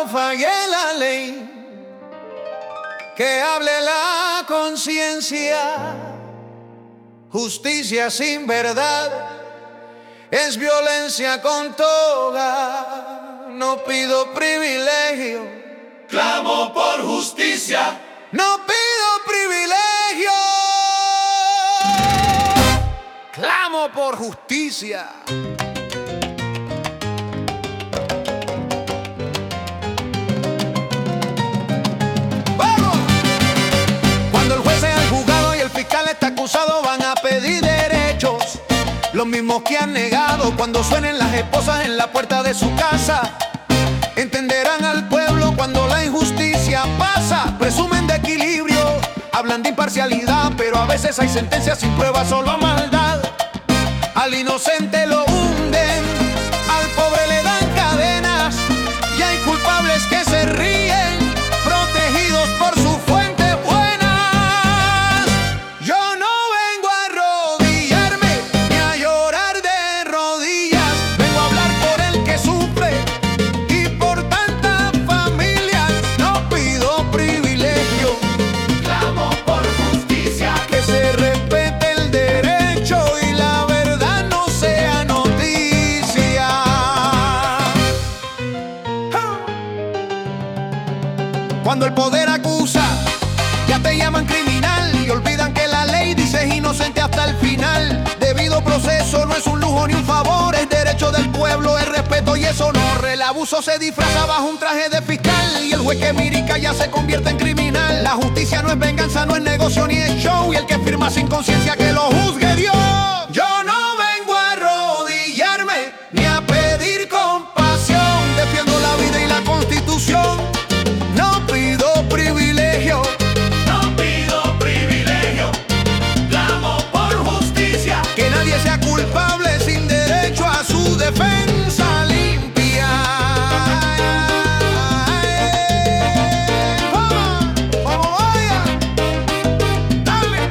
falle la ley, que hable la conciencia. Justicia sin verdad es violencia con toga. No pido privilegio, clamo por justicia. No pido privilegio, clamo por justicia. ¡Vamos! Cuando el juez sea el juzgado y el fiscal está acusado, van a pedir derechos, los mismos que han negado cuando suenen las esposas en la puerta de su casa. Entenderán al pueblo cuando la injusticia pasa. Presumen de equilibrio, hablan de imparcialidad, pero a veces hay sentencias sin pruebas, solo maldad. Al inocente lo hunden, al pobre le dan cadenas, y hay culpables que se ríen, protegidos por su fuente buena. Yo no vengo a arrodillarme ni a llorar de rodillas, vengo a hablar por el que sufre y por tantas familias. No pido privilegio, Clamo por justicia. que se respete el derecho y la verdad no sea noticia. Cuando el poder acusa, ya te llaman criminal y olvidan que la ley dice inocente hasta el final. Debido proceso no es un lujo ni un favor, es derecho del pueblo, es respeto y es honor. El abuso se disfraza bajo un traje de fiscal y el juez que mirica ya se convierte en criminal. La justicia no es venganza, no es negocio ni es show, y el que firma sin conciencia que lo juzgue Dios. Yo no vengo a arrodillarme ni a pedir compasión, defiendo la vida y la Constitución. No pido privilegio, No pido privilegio. Clamo por justicia. que nadie sea culpable sin derecho a su defensa limpia. ¡Vamos, vaya! ¡Dale!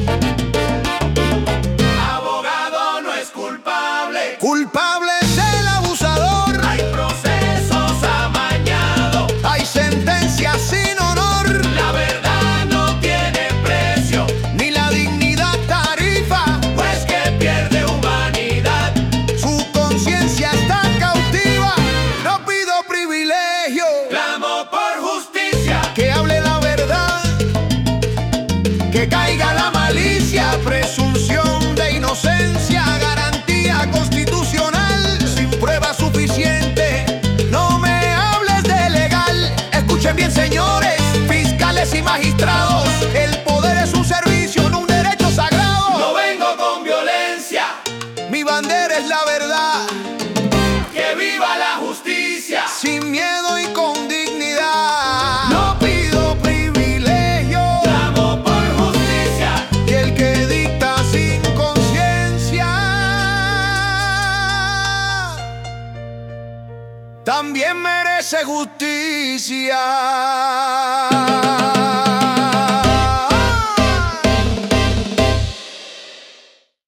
Abogado no es culpable. Culpable es el abusador, Hay procesos amañados. hay sentencias sin honor, La verdad no tiene precio, ni la dignidad tarifa, pues que pierde humanidad. su conciencia está cautiva. No pido privilegio, Clamo por justicia. que hable la verdad, que caiga la malicia, presunción de inocencia, garantía constitucional, sin prueba suficiente. No me hables de legal, escuchen bien señores, fiscales y magistrados, el poder es un servicio, no un derecho sagrado. No vengo con violencia. Mi bandera es la verdad, Que viva la justicia. sin miedo y con dignidad. No pido privilegio, Clamo por justicia. y el que dicta sin conciencia también merece justicia.